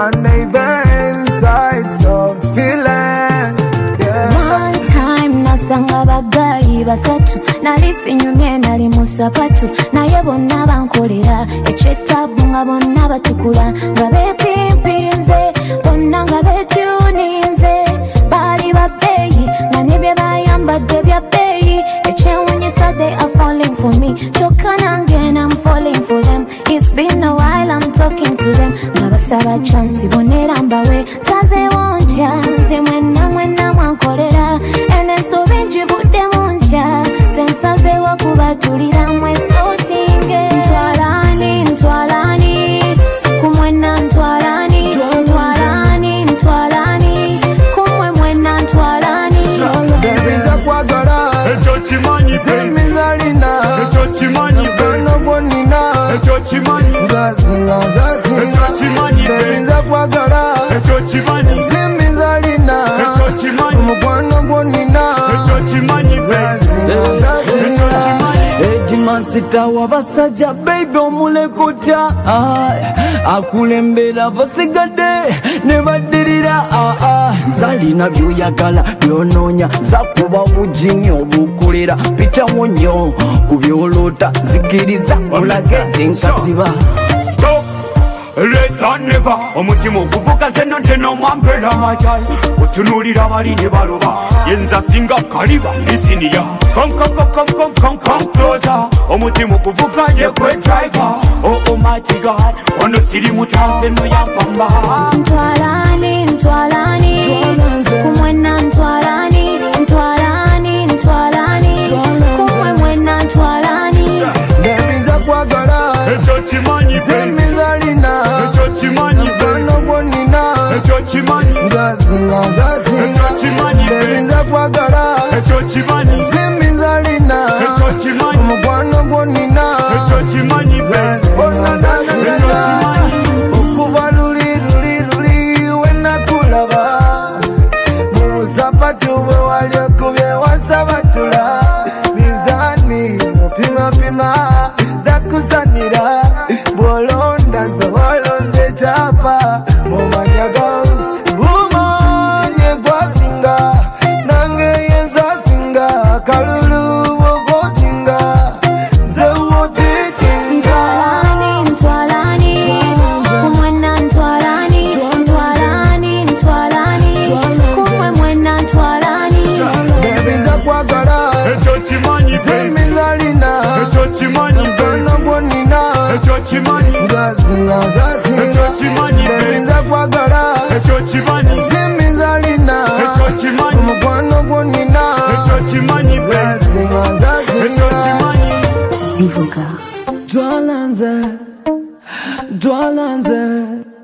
and even sides of feeling. One time nasanga bagayi basatu nali sinyumye nali musapatu naye bonna bankolera ekyetabu nga bonna batukula nga bepimpinze bonna nga betuninze bali babbeeyi nga nebye bayambadde bya bbeeyi ekyewunyisa they are falling for me kyokka nange I'm falling for them. It's been a while I'm talking to them nga basaba chance bonera mbawe saze wontya nze mwena mwankolera ene nsobe njibudde muntya ze nsazewo kubatulira mwesotinge ntwalani kumwena ntwalani kumwe mwena ntwalani bebiza kwagala ekyo kimanyi zimizalina ekyo kimanyi bano bonina ekyo kimanyi zazinga ekyo kimanyi bebiza kwagala ekyo kimanyi zimizalina ekyo kimanyi mukwano bonina ekyo kimanyi zazinga ekyo kimanyi Edimansita wabasajja baby omulekutya akulembera basigadde ne baddirira zalina byoyagala byonoonya zakuba bujini obukulira pitawo nnyo ku byolota zikiriza olage nkasiba stop leta never omutima oguvuga zeno teno mwambela majal otunulira bali ne baloba yenza singa kaliba nisiniya come closer omutima oguvuga yekwe driver oh mighty God ono siri mutanze no yampamba ntwalani kumwena ntwalani kumwe mwena ntwalani bebiza kwagala ekyo kimanyi zimizalina ekyo kimanyi bano bonina ekyo kimanyi zazinga ekyo kimanyi bebiza kwagala ekyo kimanyi zimizalina ekyo kimanyi mukwano bonina ekyo kimanyi ekyo kimanyi okuba luli wenakulaba mu busapatu bwe wali okubye wasabatula mizani mupimapima zakusanira bwolonda nsobolonze kyapa mu manyaga bumanye gwasinga nange yenzasinga kalulu wovotinga zewotikinga ntwalani kumwena ntwalani kumwe mwena ntwalani bebiza kwagala ekyo kimanyi zimizalina ekyo kimanyi bano bonina ekyo kimanyi zazinga ekyo kimanyi bebiza kwagala ekyo kimanyi zimizalina ekyo kimanyi mukwano bonina ekyo kimanyi zazinga ekyo kimanyi zivuga Dwalanze